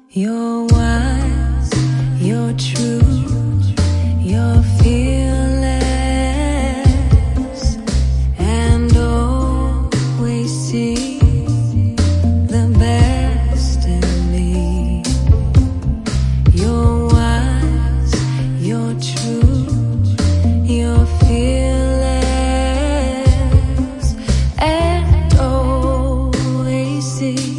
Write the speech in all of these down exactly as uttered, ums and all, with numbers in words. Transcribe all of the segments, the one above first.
You're wise, you're true, you're fearless, and always see the best in me. You're wise, you're true, you're fearless, and always see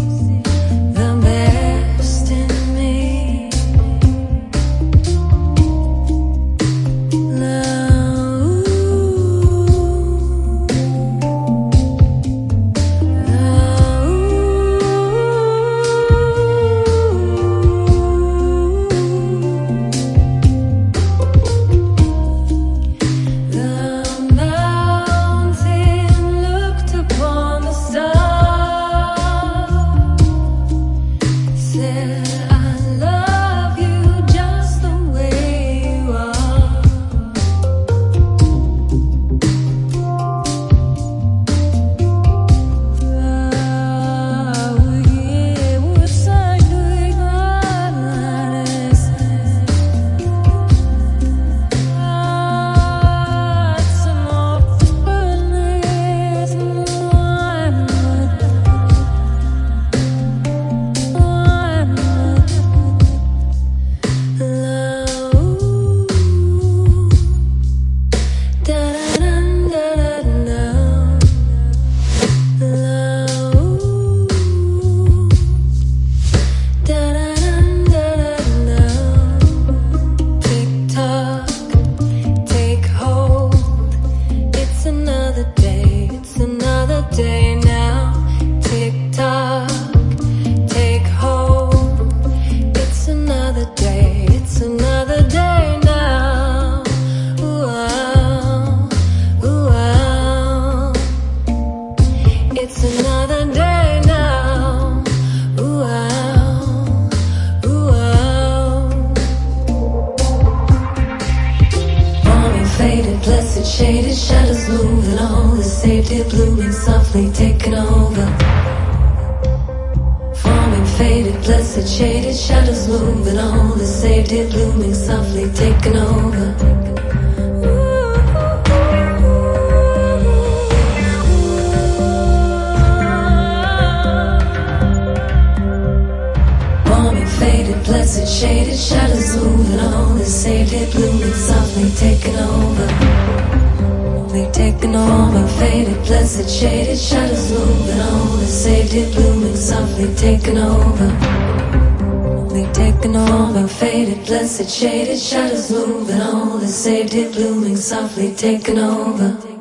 Blessed shaded shadows moving, all the safety blooming softly taking over. Forming faded, blessed shaded shadows moving, all the safety blooming softly taking over. Blessed shaded shadows moving, all the safety blooming softly taking over. Only taking over, faded, blessed shaded shadows moving, all the safety blooming softly taking over. Only taking over, faded, blessed shaded shadows moving, all the safety blooming softly taking over.